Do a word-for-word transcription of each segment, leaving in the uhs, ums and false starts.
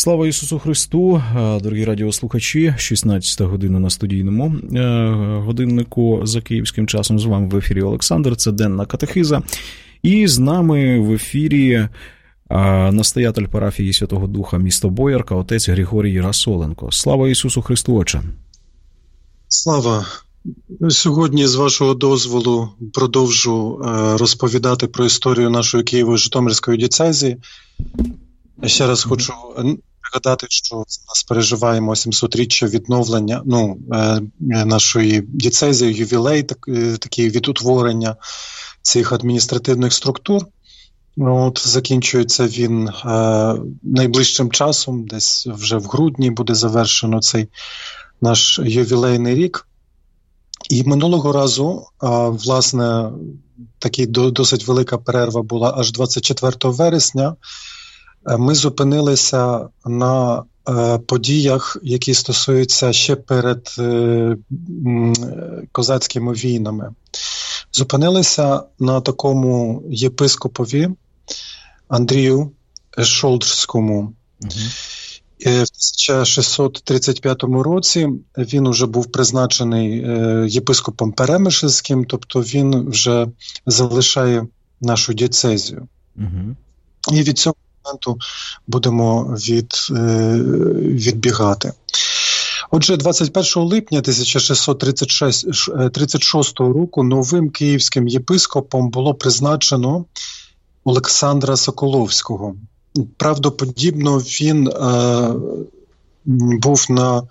Слава Ісусу Христу, дорогі радіослухачі, шістнадцята година на студійному годиннику за київським часом. З вами в ефірі Олександр, це Денна Катехиза. І з нами в ефірі настоятель парафії Святого Духа місто Боярка, отець Григорій Расоленко. Слава Ісусу Христу, Отче! Слава! Сьогодні, з вашого дозволу, продовжу розповідати про історію нашої Києво-Житомирської дієцезії. Ще раз хочу нагадати, що зараз переживаємо сімсотріччя відновлення ну, нашої дієцезії, ювілей, так, такий від утворення цих адміністративних структур. От, закінчується він е, найближчим часом, десь вже в грудні буде завершено цей наш ювілейний рік. І минулого разу, е, власне, така досить велика перерва була аж двадцять четвертого вересня. Е, ми зупинилися на е, подіях, які стосуються ще перед е, м, козацькими війнами. Зупинилися на такому єпископові Андрію Шолдерському. Uh-huh. В тисяча шістсот тридцять п'ятому році він вже був призначений єпископом Перемишльським, тобто він вже залишає нашу дієцезію. Uh-huh. І від цього моменту будемо від, відбігати. Отже, двадцять першого липня тисяча шістсот тридцять шостого року новим київським єпископом було призначено Олександра Соколовського. Правдоподібно, він е, був на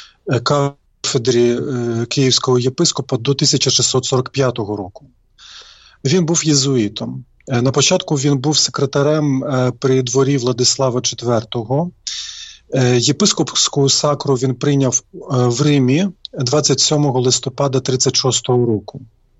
кафедрі е, київського єпископа до тисяча шістсот сорок п'ятого року. Він був єзуїтом. Е, на початку він був секретарем е, при дворі Владислава четвертого. Е, єпископську сакру він прийняв е, в Римі двадцять сьомого листопада тридцять шостого року.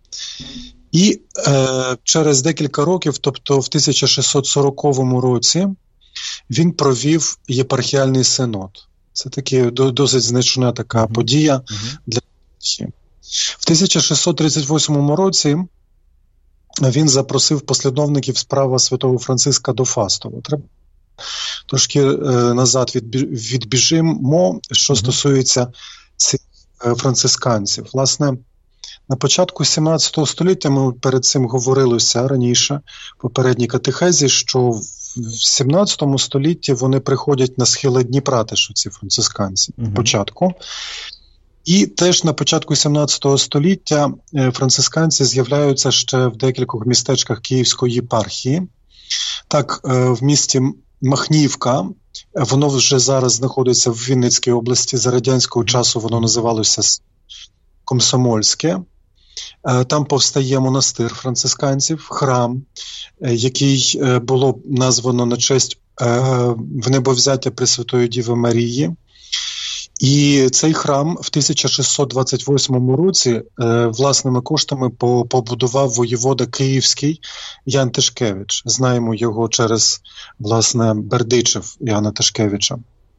І е, через декілька років, тобто в тисяча шістсот сороковому році, він провів єпархіальний синод. Це таки досить значна така uh-huh. подія uh-huh. для всіх. В тисяча шістсот тридцять восьмому році він запросив послідовників справа святого Франциска до Фастова. Треба трошки е, назад відбіжимо, що uh-huh. стосується цих е, францисканців. Власне, на початку сімнадцятого століття, ми перед цим говорилося раніше, в попередній катехезі, що в сімнадцятому столітті вони приходять на схили Дніпра, теж ці францисканці, uh-huh. початку. І теж на початку сімнадцятого століття францисканці з'являються ще в декількох містечках Київської єпархії. Так, в місті Махнівка, воно вже зараз знаходиться в Вінницькій області, за радянського часу воно називалося Комсомольське. Там повстає монастир францисканців, храм, який було названо на честь внебовзяття Пресвятої Діви Марії. І цей храм в тисяча шістсот двадцять восьмому році власними коштами побудував воєвода Київський Ян Тишкевич. Знаємо його через, власне, Бердичев Яна Тишкевича.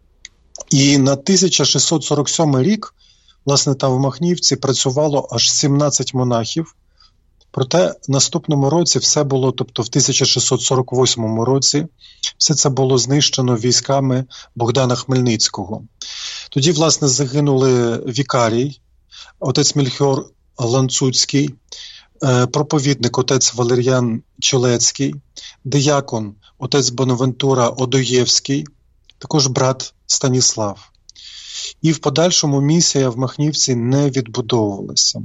І на тисяча шістсот сорок сьомий рік, власне, там в Махнівці працювало аж сімнадцять монахів. Проте наступному році все було, тобто в тисяча шістсот сорок восьмому році, все це було знищено військами Богдана Хмельницького. Тоді, власне, загинули вікарій, отець Мельхіор Ланцуцький, проповідник отець Валер'ян Чолецький, диякон отець Бонавентура Одоєвський, також брат Станіслав. І в подальшому місія в Махнівці не відбудовувалася.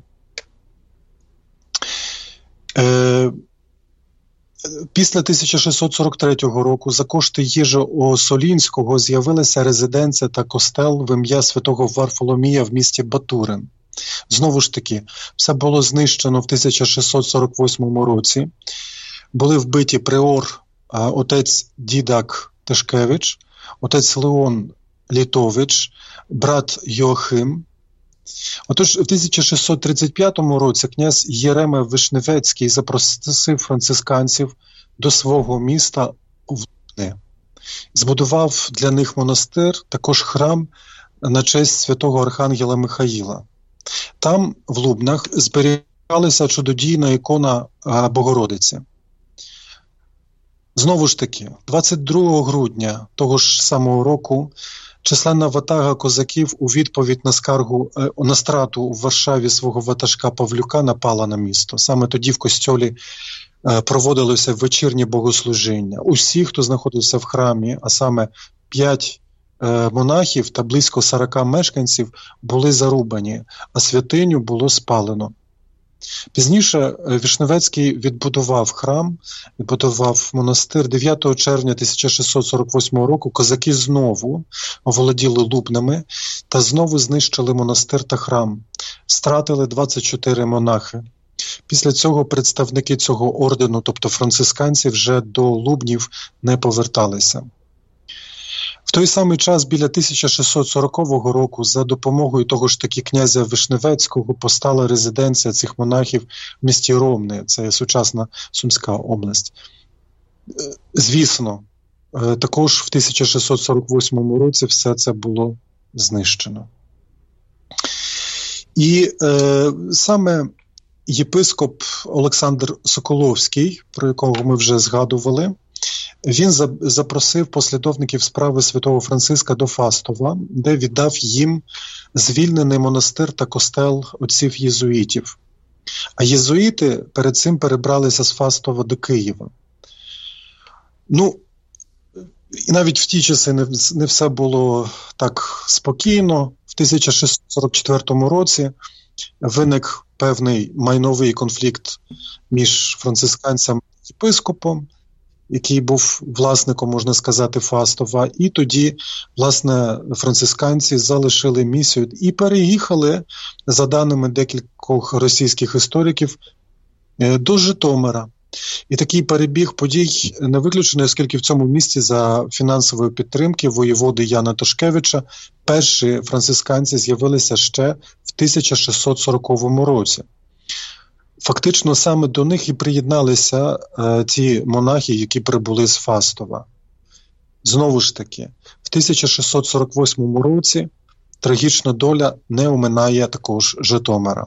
Е, після тисяча шістсот сорок третього року за кошти Єжа Осолінського з'явилася резиденція та костел в ім'я святого Варфоломія в місті Батурин. Знову ж таки, все було знищено в тисяча шістсот сорок восьмому році. Були вбиті приор отець Дідак Тишкевич, отець Леон Літович, брат Йоахим. Отож, в тисяча шістсот тридцять п'ятому році князь Єрема Вишневецький запросив францисканців до свого міста в Лубни. Збудував для них монастир, також храм на честь святого архангела Михаїла. Там, в Лубнах, зберігалася чудодійна ікона Богородиці. Знову ж таки, двадцять другого грудня того ж самого року численна ватага козаків у відповідь на скаргу на страту у Варшаві свого ватажка Павлюка напала на місто. Саме тоді в костьолі проводилося вечірнє богослужіння. Усі, хто знаходився в храмі, а саме п'ять монахів та близько сорока мешканців, були зарубані, а святиню було спалено. Пізніше Вишневецький відбудував храм, відбудував монастир. дев'ятого червня тисяча шістсот сорок восьмого року козаки знову оволоділи Лубнами та знову знищили монастир та храм. Стратили двадцять чотири монахи. Після цього представники цього ордену, тобто францисканці, вже до Лубнів не поверталися. В той самий час, біля тисяча шістсот сорокового року, за допомогою того ж таки князя Вишневецького постала резиденція цих монахів в місті Ромни, це сучасна Сумська область. Звісно, також в тисяча шістсот сорок восьмому році все це було знищено. І е, саме єпископ Олександр Соколовський, про якого ми вже згадували, він запросив послідовників справи святого Франциска до Фастова, де віддав їм звільнений монастир та костел отців єзуїтів. А єзуїти перед цим перебралися з Фастова до Києва. Ну, і навіть в ті часи не, не все було так спокійно. В тисяча шістсот сорок четвертому році виник певний майновий конфлікт між францисканцем і єпископом, який був власником, можна сказати, Фастова. І тоді, власне, францисканці залишили місію і переїхали, за даними декількох російських істориків, до Житомира. І такий перебіг подій не виключений, оскільки в цьому місті за фінансової підтримки воєводи Яна Тошкевича перші францисканці з'явилися ще в тисяча шістсот сороковому році. Фактично саме до них і приєдналися е, ті монахи, які прибули з Фастова. Знову ж таки, в тисяча шістсот сорок восьмому році трагічна доля не оминає також Житомира.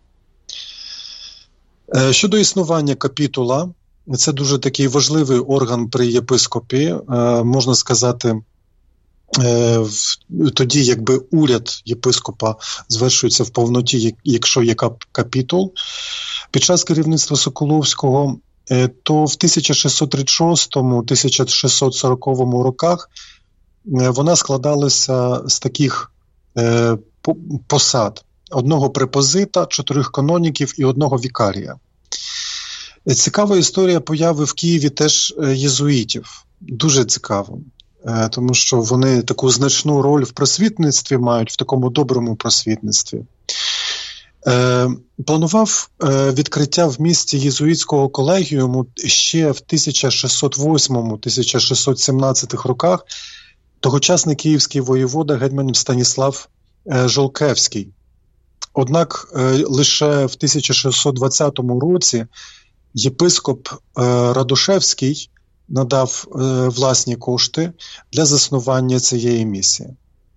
Е, щодо існування капітула, це дуже такий важливий орган при єпископі, е, можна сказати, е, в, тоді якби уряд єпископа звершується в повноті, якщо є капітул. Під час керівництва Соколовського, то в тисяча шістсот тридцять шостому - тисяча шістсот сороковому роках вона складалася з таких е, посад: одного препозита, чотирьох каноніків і одного вікарія. Цікава історія появи в Києві теж єзуїтів. Дуже цікаво, е, тому що вони таку значну роль в просвітництві мають, в такому доброму просвітництві. Е, планував е, відкриття в місті єзуїтського колегіуму ще в тисяча шістсот восьмому - тисяча шістсот сімнадцятому роках тогочасний київський воєвода гетьман Станіслав е, Жолкевський. Однак е, лише в тисяча шістсот двадцятому році єпископ е, Радушевський надав е, власні кошти для заснування цієї місії.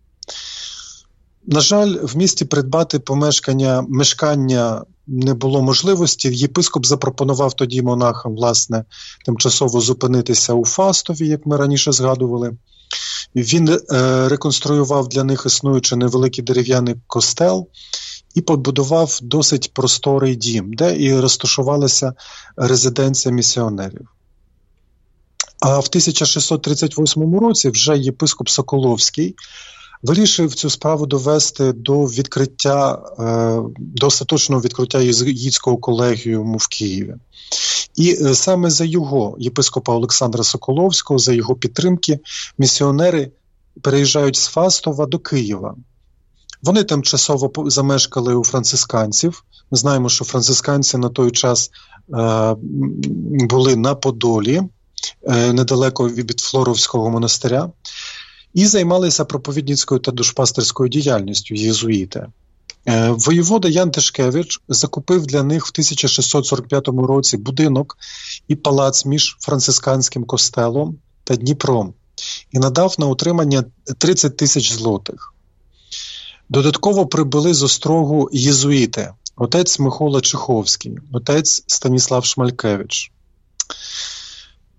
На жаль, в місті придбати помешкання, мешкання не було можливості. Єпископ запропонував тоді монахам, власне, тимчасово зупинитися у Фастові, як ми раніше згадували. Він е, реконструював для них існуючий невеликий дерев'яний костел і побудував досить просторий дім, де і розташувалася резиденція місіонерів. А в тисяча шістсот тридцять восьмому році вже єпископ Соколовський вирішив цю справу довести до відкриття, до остаточного відкриття єзуїтського колегіуму в Києві. І саме за його, єпископа Олександра Соколовського, за його підтримки, місіонери переїжджають з Фастова до Києва. Вони тимчасово замешкали у францисканців. Ми знаємо, що францисканці на той час е, були на Подолі, е, недалеко від Флоровського монастиря, і займалися проповідницькою та душпастерською діяльністю єзуїти. Е, воєвода Ян Тишкевич закупив для них в тисяча шістсот сорок п'ятому році будинок і палац між францисканським костелом та Дніпром і надав на утримання тридцять тисяч злотих. Додатково прибули з острогу єзуїти: отець Микола Чеховський, отець Станіслав Шмалькевич.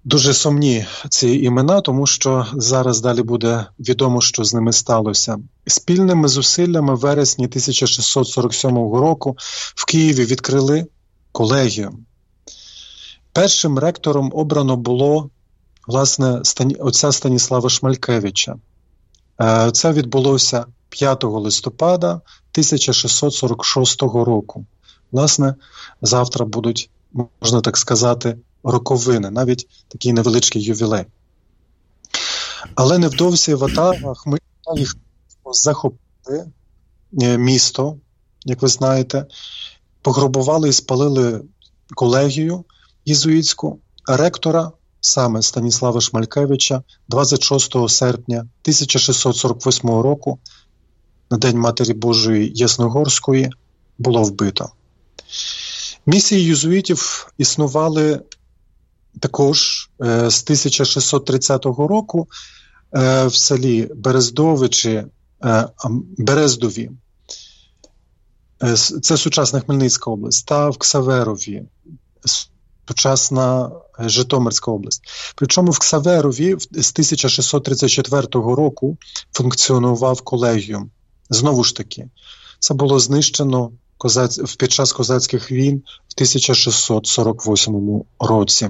Дуже сумні ці імена, тому що зараз далі буде відомо, що з ними сталося. Спільними зусиллями в вересні тисяча шістсот сорок сьомого року в Києві відкрили колегію. Першим ректором обрано було, власне, отця Станіслава Шмалькевича. Це відбулося п'ятого листопада тисяча шістсот сорок шостого року. Власне, завтра будуть, можна так сказати, роковини, навіть такий невеличкий ювілей. Але невдовзі ватага Хмельницького їх захопили місто, як ви знаєте, пограбували і спалили колегію єзуїтську, а ректора, саме Станіслава Шмалькевича, двадцять шостого серпня тисяча шістсот сорок восьмого року, на День Матері Божої Ясногорської, було вбито. Місії єзуїтів існували також е, з тисяча шістсот тридцятого року е, в селі Берездовичі, е, Берездові, е, це сучасна Хмельницька область, та в Ксаверові, сучасна Житомирська область. Причому в Ксаверові з тисяча шістсот тридцять четвертого року функціонував колегіум. Знову ж таки, це було знищено козаць... під час козацьких війн в тисяча шістсот сорок восьмому році.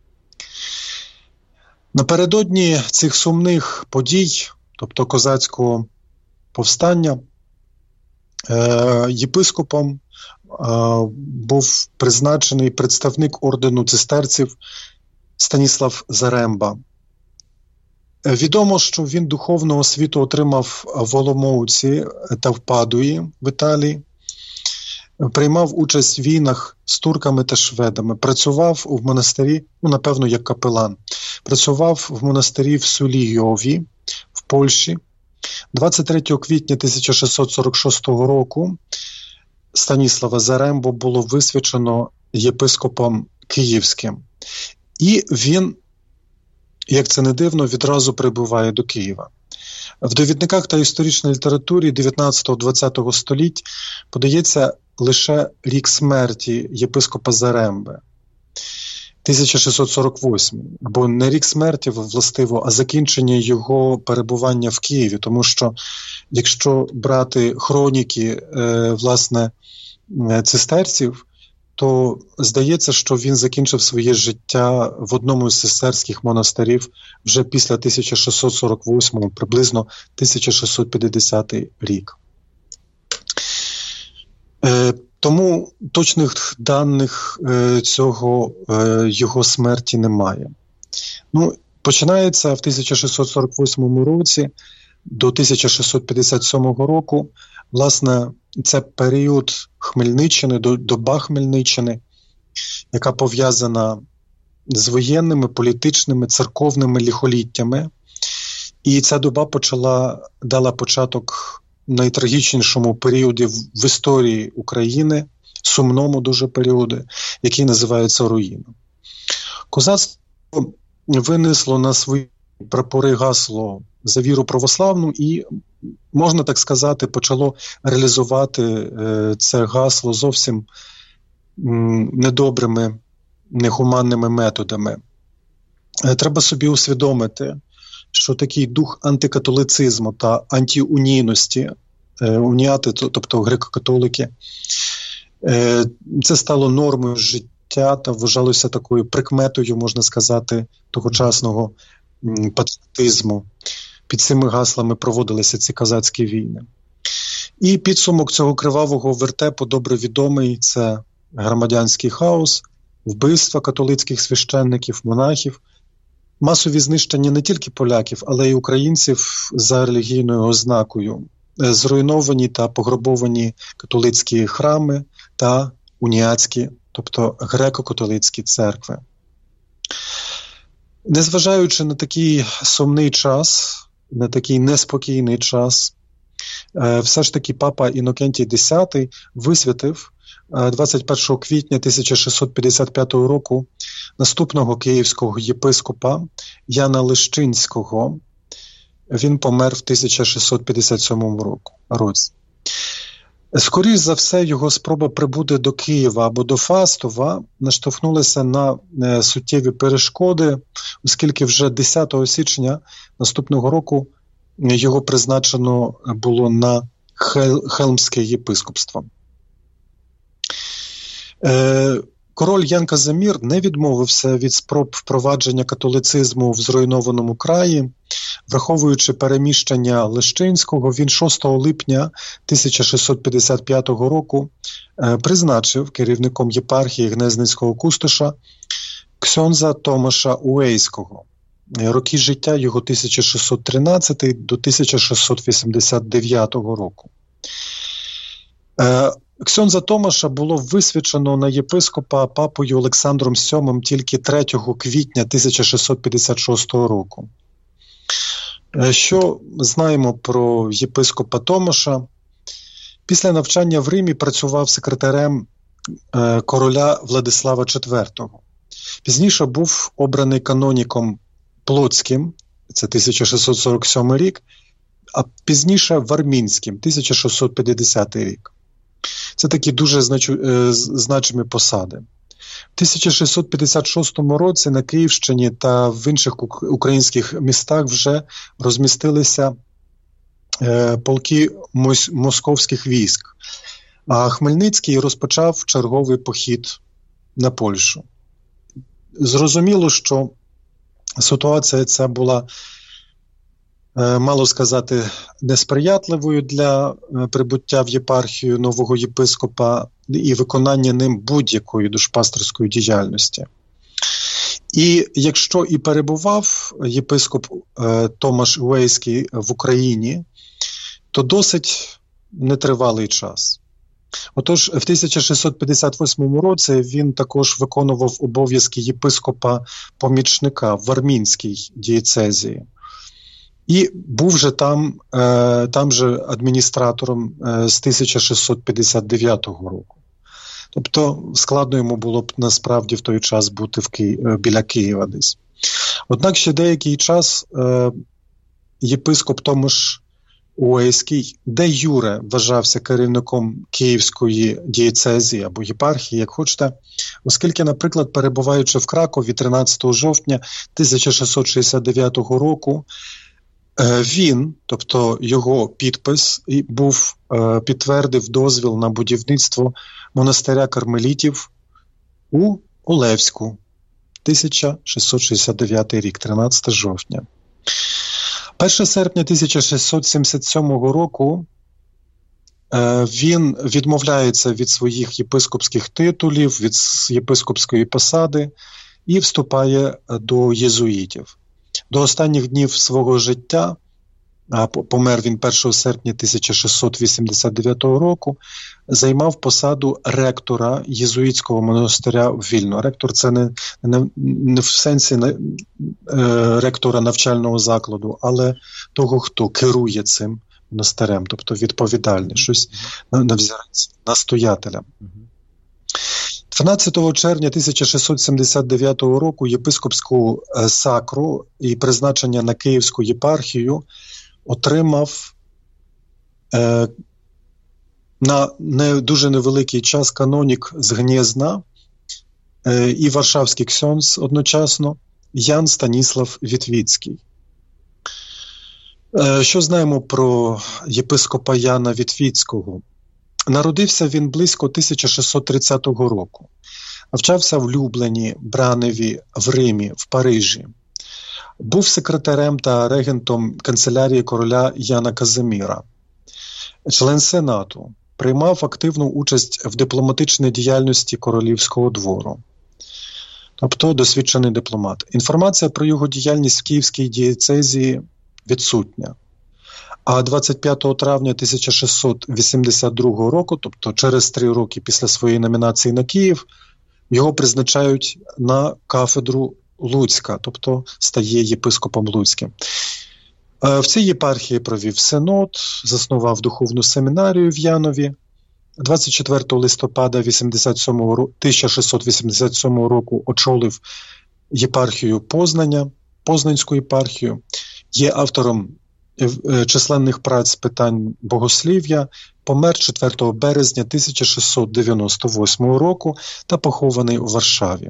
Напередодні цих сумних подій, тобто козацького повстання, е- єпископом е- був призначений представник ордену цистерців Станіслав Заремба. Е- відомо, що він духовну освіту отримав в Оломouці та в Падуї в Італії. Приймав участь в війнах з турками та шведами, працював у монастирі, ну, напевно, як капелан, працював в монастирі в Сулійові, в Польщі. двадцять третього квітня тисяча шістсот сорок шостого року Станіслава Зарембу було висвячено єпископом Київським. І він, як це не дивно, відразу прибуває до Києва. В довідниках та історичній літературі дев'ятнадцятого-двадцятого століть подається лише рік смерті єпископа Заремби – тисяча шістсот сорок восьмий, бо не рік смерті, властиво, а закінчення його перебування в Києві, тому що якщо брати хроніки, е, власне, цистерців, то здається, що він закінчив своє життя в одному з цистерських монастирів вже після тисяча шістсот сорок восьмого, приблизно тисяча шістсот п'ятдесятий рік. Е, тому точних даних е, цього е, його смерті немає. Ну, починається в тисяча шістсот сорок восьмому році до тисяча шістсот п'ятдесят сьомого року, власне, це період Хмельниччини, доба Хмельниччини, яка пов'язана з воєнними, політичними, церковними лихоліттями. І ця доба почала, дала початок найтрагічнішому періоді в історії України, сумному дуже періоді, який називається руїна. Козацтво винесло на свої прапори гасло за віру православну і, можна так сказати, почало реалізувати е, це гасло зовсім м, недобрими, негуманними методами. Е, треба собі усвідомити, що такий дух антикатолицизму та антиунійності, е, уніати, тобто греко-католики, е, це стало нормою життя та вважалося такою прикметою, можна сказати, тогочасного м, патріотизму. Під цими гаслами проводилися ці козацькі війни. І підсумок цього кривавого вертепу добре відомий – це громадянський хаос, вбивства католицьких священників, монахів, масові знищення не тільки поляків, але й українців за релігійною ознакою, зруйновані та пограбовані католицькі храми та уніатські, тобто греко-католицькі церкви. Незважаючи на такий сумний час, на такий неспокійний час, все ж таки папа Інокентій Десятий висвятив двадцять першого квітня тисяча шістсот п'ятдесят п'ятого року наступного київського єпископа Яна Лещинського. Він помер в тисяча шістсот п'ятдесят сьомому році. Скоріше за все, його спроба прибути до Києва або до Фастова наштовхнулася на суттєві перешкоди, оскільки вже десятого січня наступного року його призначено було на Хелмське єпископство. Король Ян Казимір не відмовився від спроб впровадження католицизму в зруйнованому краї. Враховуючи переміщення Лещинського, він шостого липня тисяча шістсот п'ятдесят п'ятого року призначив керівником єпархії Гнезницького кустоша ксьондза Томаша Уейського. Роки життя його тисяча шістсот тринадцятий до тисяча шістсот вісімдесят дев'ятого року. Ксьондза Томаша було висвячено на єпископа папою Олександром сьомим тільки третього квітня тисяча шістсот п'ятдесят шостого року. Що знаємо про єпископа Томаша? Після навчання в Римі працював секретарем короля Владислава четвертого. Пізніше був обраний каноніком Плотським, це тисяча шістсот сорок сьомий рік, а пізніше Вармінським, тисяча шістсот п'ятдесятий рік. Це такі дуже значу, значимі посади. В тисяча шістсот п'ятдесят шостому році на Київщині та в інших українських містах вже розмістилися е, полки мос, московських військ. А Хмельницький розпочав черговий похід на Польщу. Зрозуміло, що ситуація ця була, е, мало сказати, несприятливою для е, прибуття в єпархію нового єпископа і виконання ним будь-якої душпастерської діяльності. І якщо і перебував єпископ е, Томаш Уейський в Україні, то досить нетривалий час. Отож, в тисяча шістсот п'ятдесят восьмому році він також виконував обов'язки єпископа-помічника в Вармінській дієцезії. І був же там, е, там же адміністратором е, з тисяча шістсот п'ятдесят дев'ятого року. Тобто складно йому було б насправді в той час бути в Ки... біля Києва десь. Однак ще деякий час е, єпископ Томаш Уейський де юре вважався керівником Київської дієцезії або єпархії, як хочете, оскільки, наприклад, перебуваючи в Кракові тринадцятого жовтня тисяча шістсот шістдесят дев'ятого року, він, тобто його підпис, був, підтвердив дозвіл на будівництво монастиря кармелітів у Олевську, тисяча шістсот шістдесят дев'ятий рік, тринадцятого жовтня. першого серпня тисяча шістсот сімдесят сьомого року він відмовляється від своїх єпископських титулів, від єпископської посади і вступає до єзуїтів. До останніх днів свого життя, а помер він першого серпня тисяча шістсот вісімдесят дев'ятого року, займав посаду ректора єзуїтського монастиря в Вільно. Ректор – це не, не, не в сенсі не, е, ректора навчального закладу, але того, хто керує цим монастирем, тобто відповідальний, щось на, на взірець настоятеля. дванадцятого червня тисяча шістсот сімдесят дев'ятого року єпископську сакру і призначення на Київську єпархію отримав е, на не, дуже невеликий час канонік з Гнєзна е, і варшавський ксьондз одночасно Ян Станіслав Вітвіцький. Е, що знаємо про єпископа Яна Вітвіцького? Народився він близько тисяча шістсот тридцятого року. Навчався в Люблені, Браневі, в Римі, в Парижі. Був секретарем та регентом канцелярії короля Яна Казиміра. Член Сенату. Приймав активну участь в дипломатичній діяльності королівського двору. Тобто досвідчений дипломат. Інформація про його діяльність в Київській дієцезії відсутня. А двадцять п'ятого травня тисяча шістсот вісімдесят другого року, тобто через три роки після своєї номінації на Київ, його призначають на кафедру Луцька, тобто стає єпископом Луцьким. В цій єпархії провів синод, заснував духовну семінарію в Янові. двадцять четвертого листопада тисяча шістсот вісімдесят сьомого року очолив єпархію Познання, Познанську єпархію. Є автором численних праць з питань богослів'я, помер четвертого березня тисяча шістсот дев'яносто восьмого року та похований у Варшаві.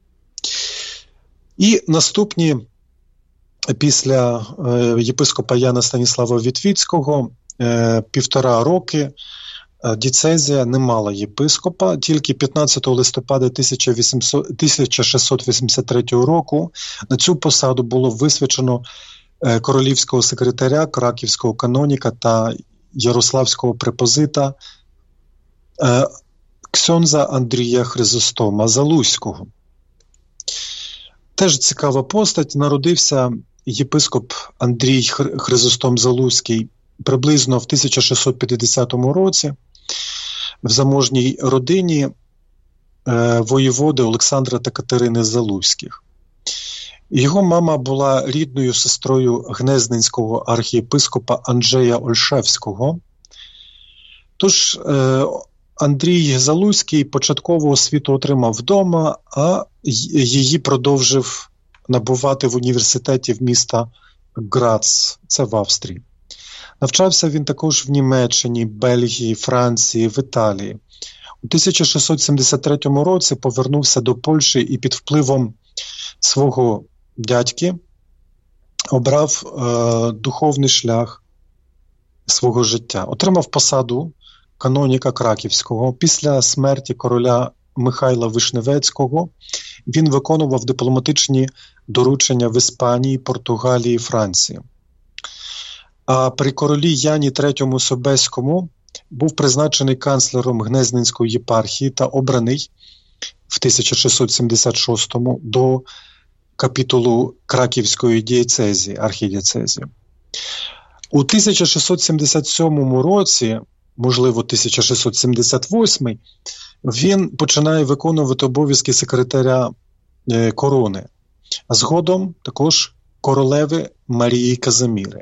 І наступні, після е, єпископа Яна Станіслава Вітвіцького, е, півтора роки дієцезія не мала єпископа, тільки п'ятнадцятого листопада тисяча шістсот вісімдесят третього року на цю посаду було висвячено е, королівського секретаря, краківського каноніка та ярославського препозита е, ксьондза Андрія Хризостома Залузького. Теж цікава постать. Народився єпископ Андрій Хризостом Залузький приблизно в тисяча шістсот п'ятдесятому році в заможній родині е, воєводи Олександра та Катерини Залузьких. Його мама була рідною сестрою гнезненського архієпископа Анджея Ольшевського. Тож е, Андрій Залузький початкову освіту отримав вдома, а її продовжив набувати в університеті в міста Грац, це в Австрії. Навчався він також в Німеччині, Бельгії, Франції, в Італії. У тисяча шістсот сімдесят третьому році повернувся до Польщі і під впливом свого дядьки обрав е, духовний шлях свого життя. Отримав посаду каноніка Краківського. Після смерті короля Михайла Вишневецького він виконував дипломатичні доручення в Іспанії, Португалії, Франції. А при королі Яні третьому Собеському був призначений канцлером Гнезненської єпархії та обраний в тисяча шістсот сімдесят шостому до капітулу Краківської дієцезії, архідієцезії. У тисяча шістсот сімдесят сьомому році, можливо, тисяча шістсот сімдесят восьмий, він починає виконувати обов'язки секретаря е, корони, а згодом також королеви Марії Казиміри.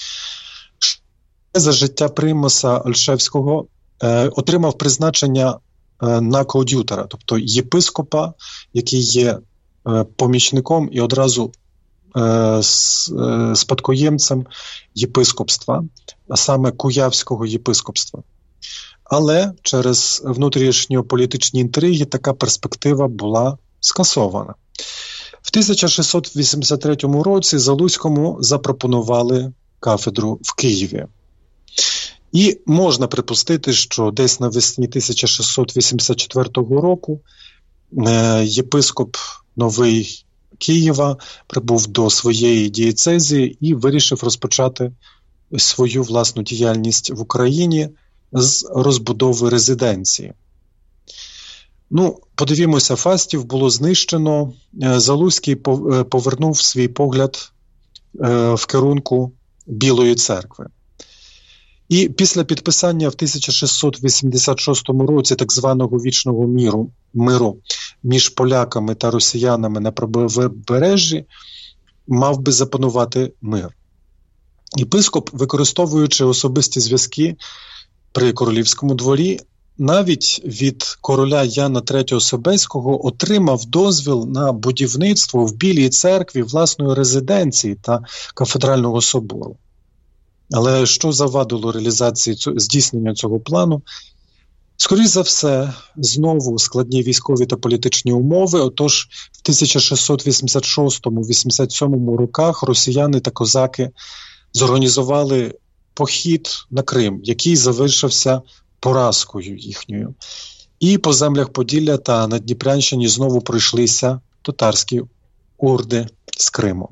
За життя примаса Ольшевського е, отримав призначення е, на коад'ютора, тобто єпископа, який є е, помічником і одразу е, с, е, спадкоємцем єпископства, а саме Куявського єпископства. Але через внутрішньополітичні інтриги така перспектива була скасована. В тисяча шістсот вісімдесят третьому році Залузькому запропонували кафедру в Києві. І можна припустити, що десь навесні тисяча шістсот вісімдесят четвертого року е, єпископ новий Києва прибув до своєї дієцезії і вирішив розпочати свою власну діяльність в Україні з розбудови резиденції. Ну, подивімося, фастів було знищено. Залузький повернув свій погляд е, в керунку Білої церкви. І після підписання в тисяча шістсот вісімдесят шостому році так званого вічного міру, миру між поляками та росіянами на правобережжі мав би запанувати мир. Єпископ, використовуючи особисті зв'язки при королівському дворі, навіть від короля Яна третього Собеського отримав дозвіл на будівництво в Білій церкві власної резиденції та кафедрального собору. Але що завадило реалізації здійснення цього плану? Скоріше за все, знову складні військові та політичні умови. Отож, в тисяча шістсот вісімдесят шостому - вісімдесят сьомому роках росіяни та козаки зорганізували похід на Крим, який завершився поразкою їхньою. І по землях Поділля та на Дніпрянщині знову пройшлися татарські орди з Криму.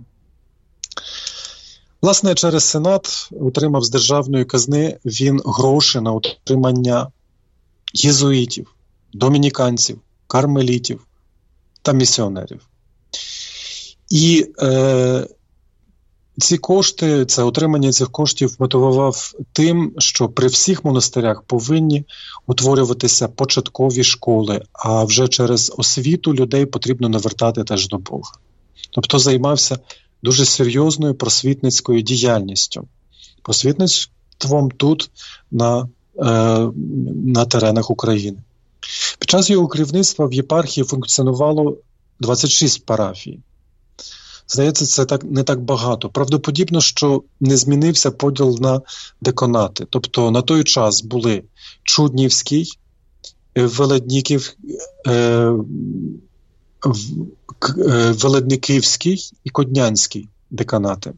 Власне, через Сенат отримав з державної казни він гроші на утримання єзуїтів, домініканців, кармелітів та місіонерів. І е, ці кошти, це отримання цих коштів мотивував тим, що при всіх монастирях повинні утворюватися початкові школи, а вже через освіту людей потрібно навертати теж до Бога. Тобто займався дуже серйозною просвітницькою діяльністю. Просвітництвом тут, на, е, на теренах України. Під час його керівництва в єпархії функціонувало двадцять шість парафій. Здається, це так, не так багато. Правдоподібно, що не змінився поділ на деканати. Тобто на той час були Чуднівський, Веледніків, е, Веледниківський і Коднянський деканати.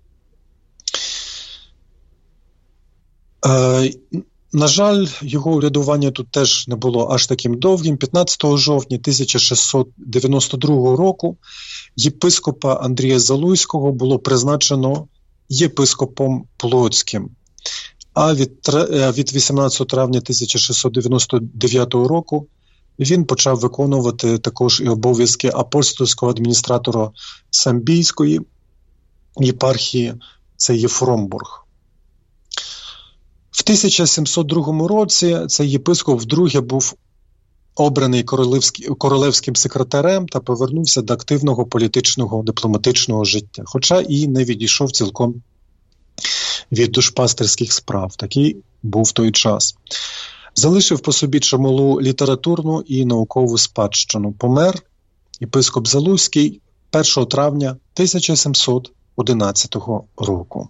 Е, на жаль, його урядування тут теж не було аж таким довгим. п'ятнадцятого жовтня тисяча шістсот дев'яносто другого року єпископа Андрія Залуйського було призначено єпископом Плотським. А від, від вісімнадцятого травня тисяча шістсот дев'яносто дев'ятого року він почав виконувати також і обов'язки апостольського адміністратора Самбійської єпархії, це Єфромбург. В тисяча сімсот другому році цей єпископ вдруге був обраний королевським секретарем та повернувся до активного політичного дипломатичного життя, хоча і не відійшов цілком від душпастерських справ. Такий був той час. Залишив по собі чималу літературну і наукову спадщину. Помер єпископ Залуйський першого травня тисяча сімсот одинадцятого року.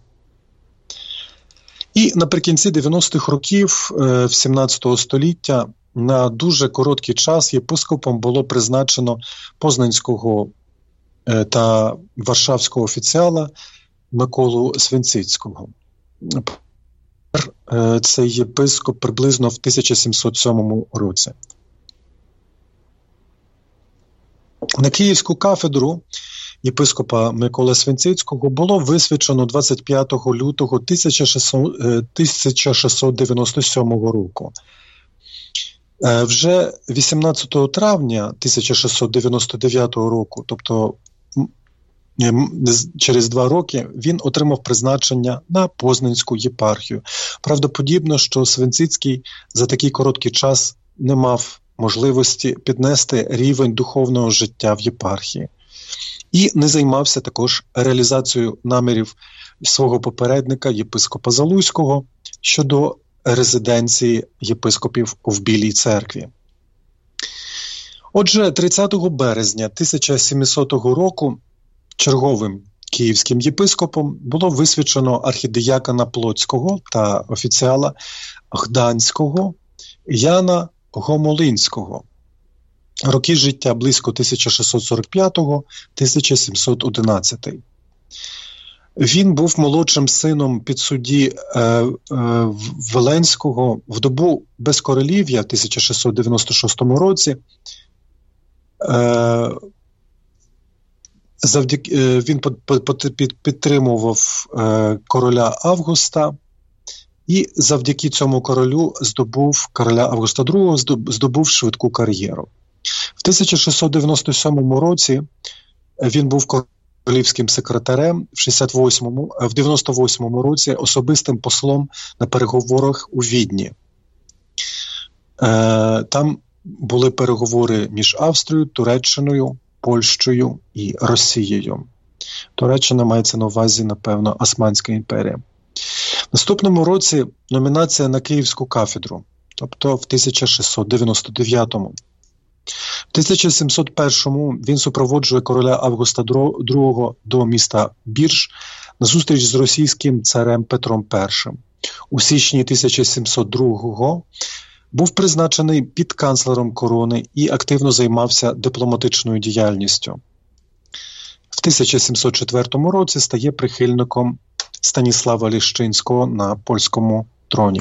І наприкінці дев'яностих років сімнадцятого століття на дуже короткий час єпископом було призначено познанського та варшавського офіціала Миколу Свинцицького. Цей єпископ приблизно в тисяча сімсот сьомому році. На Київську кафедру єпископа Миколи Свинцицького було висвячено двадцять п'ятого лютого тисяча шістсот дев'яносто сьомого року. Вже вісімнадцятого травня тисяча шістсот дев'яносто дев'ятого року, тобто через два роки, він отримав призначення на Познанську єпархію. Правдоподібно, що Свинцицький за такий короткий час не мав можливості піднести рівень духовного життя в єпархії. І не займався також реалізацією намірів свого попередника, єпископа Залуйського, щодо резиденції єпископів в Білій церкві. Отже, тридцятого березня тисяча сімсотого року черговим київським єпископом було висвячено архідіякона Плотського та офіціала Гданського Яна Гомолинського. Роки життя близько тисяча шістсот сорок п'ятого - тисяча сімсот одинадцятий. Він був молодшим сином підсудді е, е, Веленського в добу безкоролів'я в тисяча шістсот дев'яносто шостому році. Е, завдяки, е, він підтримував е, короля Августа і завдяки цьому королю здобув, короля Августа другого, здобув швидку кар'єру. В тисяча шістсот дев'яносто сьомому році він був королівським секретарем, в шістдесят восьмому, в дев'яносто восьмому році особистим послом на переговорах у Відні. Там були переговори між Австрією, Туреччиною, Польщею і Росією. Туреччина мається на увазі, напевно, Османська імперія. В наступному році номінація на Київську кафедру, тобто в тисяча шістсот дев'яносто дев'ятому. В тисяча сімсот першому він супроводжує короля Августа другого до міста Бірж на зустріч з російським царем Петром І. У січні тисяча сімсот другого був призначений підканцлером корони і активно займався дипломатичною діяльністю. В тисяча сімсот четвертому році стає прихильником Станіслава Ліщинського на польському троні.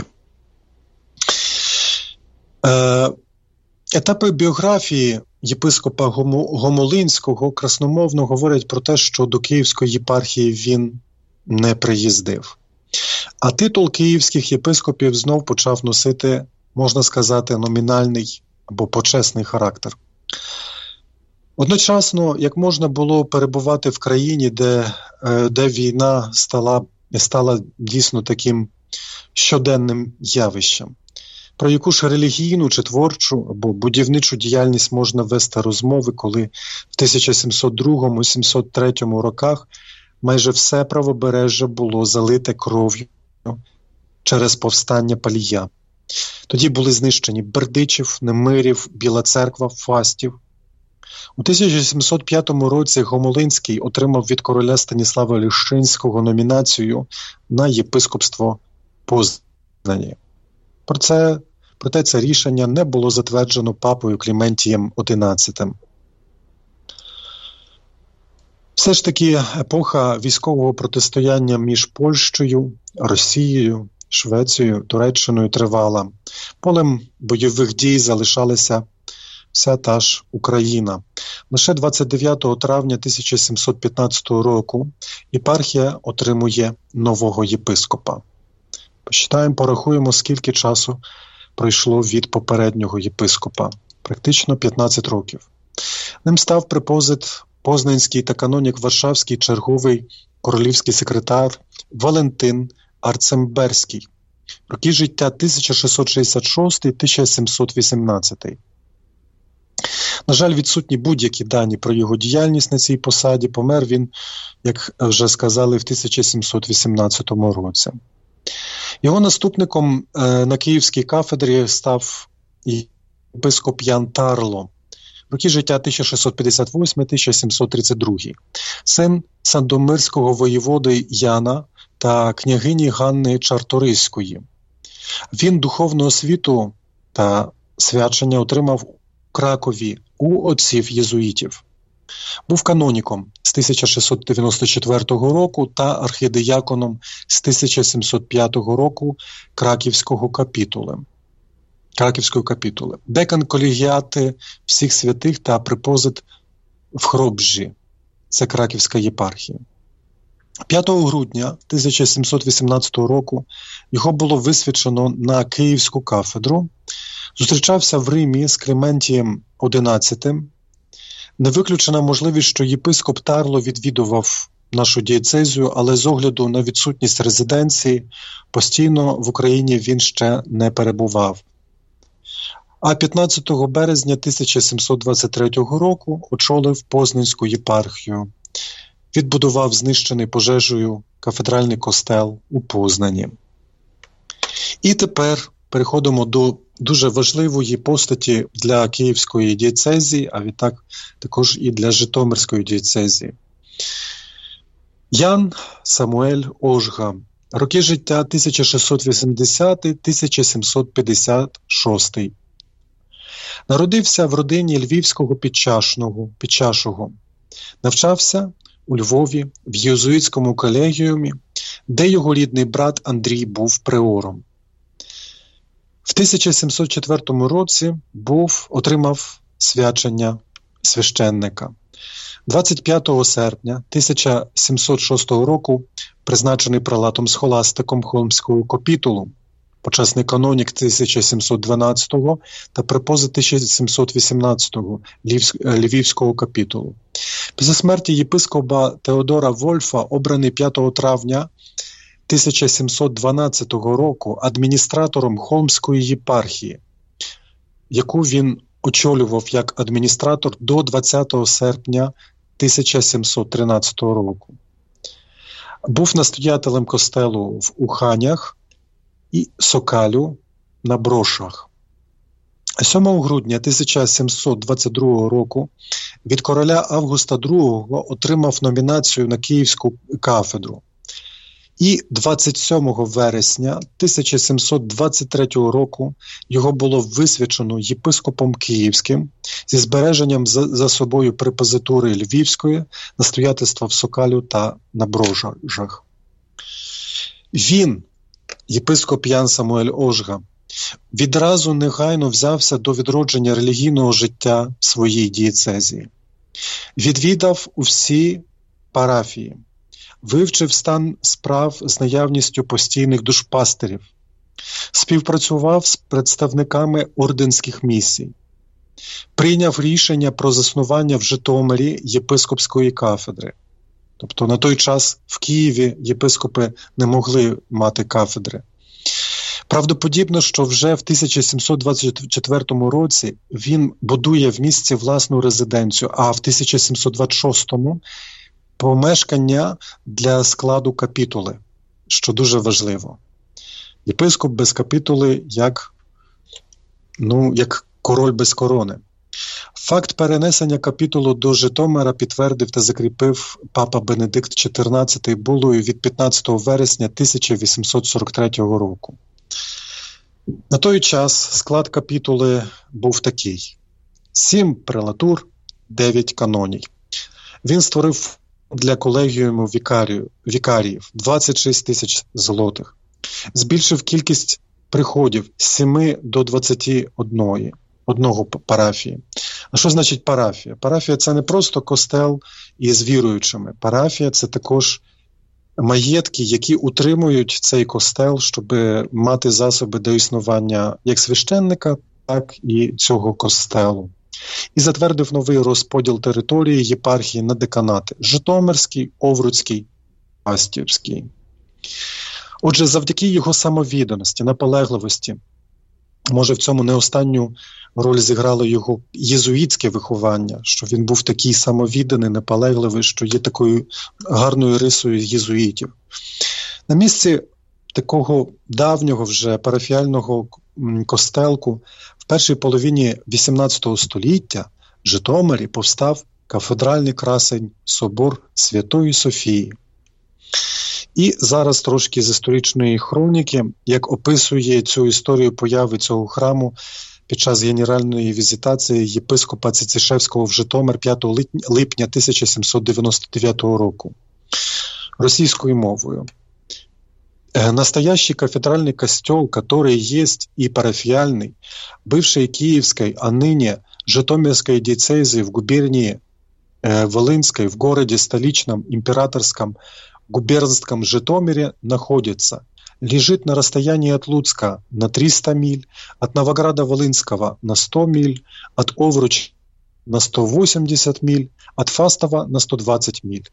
Е, етапи біографії єпископа Гомолинського красномовно говорять про те, що до Київської єпархії він не приїздив. А титул київських єпископів знов почав носити, можна сказати, номінальний або почесний характер. Одночасно, як можна було перебувати в країні, де, де війна стала, стала дійсно таким щоденним явищем, про яку ж релігійну чи творчу або будівничу діяльність можна вести розмови, коли в тисяча сімсот другому - сімсот третьому роках майже все правобережжя було залите кров'ю через повстання Палія. Тоді були знищені Бердичів, Немирів, Біла Церква, Фастів. У тисяча сімсот п'ятому році Гомолинський отримав від короля Станіслава Лещинського номінацію на єпископство Познані. Проте, проте це рішення не було затверджено папою Кліментієм одинадцятим. Все ж таки епоха військового протистояння між Польщею, Росією, Швецією, Туреччиною тривала. Полем бойових дій залишалася вся та ж Україна. Лише двадцять дев'ятого травня тисяча сімсот п'ятнадцятого року єпархія отримує нового єпископа. Посчитаємо, порахуємо, скільки часу пройшло від попереднього єпископа. Практично п'ятнадцять років. Ним став препозит Познанський та канонік Варшавський черговий королівський секретар Валентин Арцемберський. Роки життя тисяча шістсот шістдесят шостий - тисяча сімсот вісімнадцятий. На жаль, відсутні будь-які дані про його діяльність на цій посаді. Помер він, як вже сказали, в тисяча сімсот вісімнадцятому році. Його наступником е, на Київській кафедрі став єпископ Ян Тарло. Роки життя тисяча шістсот п'ятдесят восьмий - тисяча сімсот тридцять другий. Син Сандомирського воєводи Яна та княгині Ганни Чарторийської. Він духовну освіту та свячення отримав у Кракові у отців єзуїтів. Був каноніком з тисяча шістсот дев'яносто четвертого року та архідіяконом з тисяча сімсот п'ятого року Краківського капітули. Краківської капітули. Декан колегіати всіх святих та препозит в Хробжі. Це Краківська єпархія. п'ятого грудня тисяча сімсот вісімнадцятого року його було висвячено на Київську кафедру. Зустрічався в Римі з Кліментієм одинадцятим. Не виключена можливість, що єпископ Тарло відвідував нашу дієцезію, але з огляду на відсутність резиденції постійно в Україні він ще не перебував. А п'ятнадцятого березня тисяча сімсот двадцять третього року очолив Познанську єпархію. Відбудував знищений пожежею кафедральний костел у Познані. І тепер переходимо до дуже важливої постаті для Київської дієцезії, а відтак також і для Житомирської дієцезії. Ян Самуель Ожга. Роки життя тисяча шістсот вісімдесятий - тисяча сімсот п'ятдесят шостий. Народився в родині львівського підчашного, підчашого. Навчався у Львові в єзуїтському колегіумі, де його рідний брат Андрій був приором. В тисяча сімсот четвертому році був, отримав свячення священника. двадцять п'ятого серпня тисяча сімсот шостого року призначений прелатом схоластиком Холмського капітулу, почесний канонік тисяча сімсот дванадцятого та препозит тисяча сімсот вісімнадцятого Львівського капітулу. Після смерті єпископа Теодора Вольфа обраний п'ятого травня тисяча сімсот дванадцятого року адміністратором Холмської єпархії, яку він очолював як адміністратор до двадцятого серпня тисяча сімсот тринадцятого року. Був настоятелем костелу в Уханях і Сокалю на Брошах. сьомого грудня тисяча сімсот двадцять другого року від короля Августа другого отримав номінацію на Київську кафедру. І двадцять сьомого вересня тисяча сімсот двадцять третього року його було висвячено єпископом Київським зі збереженням за, за собою препозитури Львівської, настоятельства в Сокалю та на Брожах. Він, єпископ Ян Самуель Ожга, відразу негайно взявся до відродження релігійного життя своїй дієцезії. Відвідав усі парафії, вивчив стан справ з наявністю постійних душпастирів, співпрацював з представниками орденських місій, прийняв рішення про заснування в Житомирі єпископської кафедри. Тобто на той час в Києві єпископи не могли мати кафедри. Правдоподібно, що вже в тисяча сімсот двадцять четвертому році він будує в місті власну резиденцію, а в тисяча сімсот двадцять шостому помешкання для складу капітули, що дуже важливо. Єпископ без капітули як, ну, як король без корони. Факт перенесення капітулу до Житомира підтвердив та закріпив папа Бенедикт чотирнадцятий булою від п'ятнадцятого вересня тисяча вісімсот сорок третього року. На той час склад капітули був такий: сім прелатур, дев'ять каноній. Він створив для колегіуму вікарію, вікаріїв двадцять шість тисяч злотих. Збільшив кількість приходів з семи до двадцяти одної, одного парафії. А що значить парафія? Парафія – це не просто костел із віруючими. Парафія – це також маєтки, які утримують цей костел, щоб мати засоби до існування як священника, так і цього костелу. І затвердив новий розподіл території єпархії на деканати – Житомирський, Овруцький, Фастівський. Отже, завдяки його самовідданості, наполегливості, може в цьому не останню роль зіграло його єзуїтське виховання, що він був такий самовідданий, наполегливий, що є такою гарною рисою єзуїтів. На місці такого давнього вже парафіального костелку в першій половині вісімнадцятого століття в Житомирі повстав кафедральний красень собор Святої Софії. І зараз трошки з історичної хроніки, як описує цю історію появи цього храму під час генеральної візитації єпископа Цицишевського в Житомир п'ятого липня тисяча сімсот дев'яносто дев'ятого року. Російською мовою. Настоящий кафедральный костел, который есть и парафиальный, бывшей Киевской, а ныне Житомирской диецезии в губернии э, Волынской, в городе столичном, императорском, губернском Житомире находится, лежит на расстоянии от Луцка на триста миль, от Новограда-Волынского на сто миль, от Овруча на сто восемьдесят миль, от Фастова на сто двадцать миль.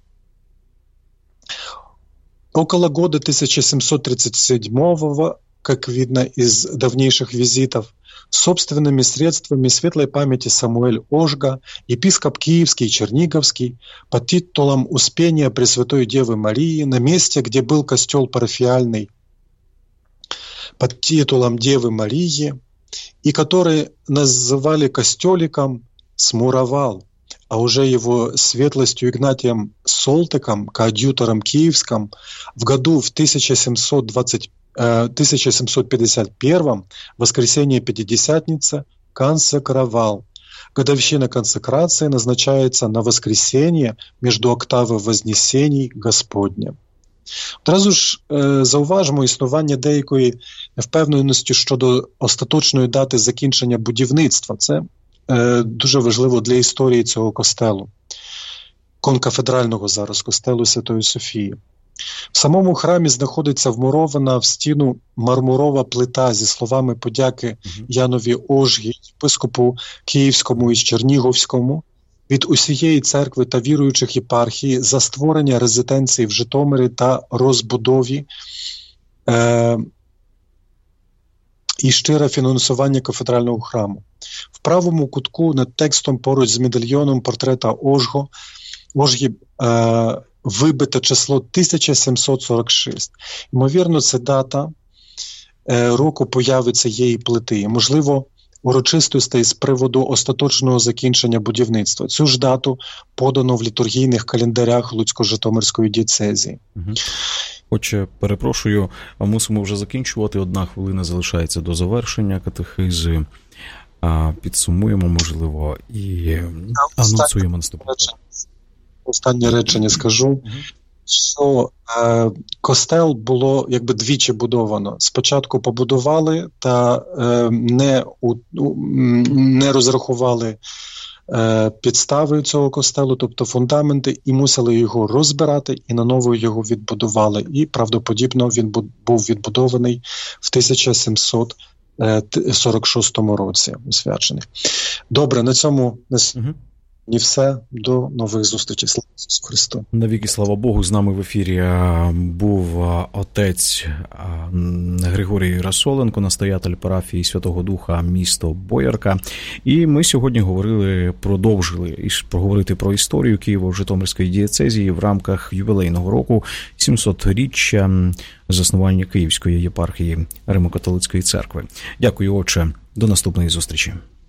Около года тысяча семьсот тридцать седьмого, как видно из давнейших визитов, собственными средствами светлой памяти Самуэль Ожга, епископ Киевский и Черниговский, под титулом Успения Пресвятой Девы Марии на месте, где был костел парафиальный, под титулом Девы Марии, и который называли костеликом, смуровал, а уже его светлостью Игнатием Солтыком, коадьютором киевским, в году в тысяча семьсот двадцать, э, тысяча семьсот пятьдесят первом, воскресенье Пятидесятницы, консекровал. Годовщина консекрации назначается на воскресенье между октави Вознесеній Господня. Одразу ж е, зауважимо існування деякої невпевненості щодо остаточної дати закінчення будівництва. Це е, дуже важливо для історії цього костелу, конкафедрального зараз костелу Святої Софії. В самому храмі знаходиться вмурована в стіну мармурова плита зі словами подяки Янові Ожгі, єпископу Київському і Чернігівському, від усієї церкви та віруючих єпархії за створення резиденції в Житомирі та розбудові е- і щире фінансування кафедрального храму. В правому кутку над текстом поруч з медальйоном портрета Ожго, Ожгі е- вибите число тисяча сімсот сорок шість. Ймовірно, це дата е- року появи цієї плити. Можливо, урочистостей з приводу остаточного закінчення будівництва. Цю ж дату подано в літургійних календарях Луцько-Житомирської дієцезії. Угу. Отже, перепрошую, мусимо вже закінчувати. Одна хвилина залишається до завершення катехизи. Підсумуємо, можливо, і анонсуємо наступне. Останнє речення скажу. Угу. Що е, костел було якби двічі будовано. Спочатку побудували та е, не, у, не розрахували е, підстави цього костелу, тобто фундаменти, і мусили його розбирати, і наново його відбудували. І правдоподібно він був відбудований в тисяча сімсот сорок шостому році, освячений. Добре, на цьому угу. І все. До нових зустрічей. Слава Ісусу Христу. Навіки слава Богу. З нами в ефірі був отець Григорій Расоленко, настоятель парафії Святого Духа, місто Боярка. І ми сьогодні говорили, продовжили проговорити про історію Києво-Житомирської дієцезії в рамках ювілейного року сімсотріччя заснування Київської єпархії Римо-католицької церкви. Дякую, отче. До наступної зустрічі.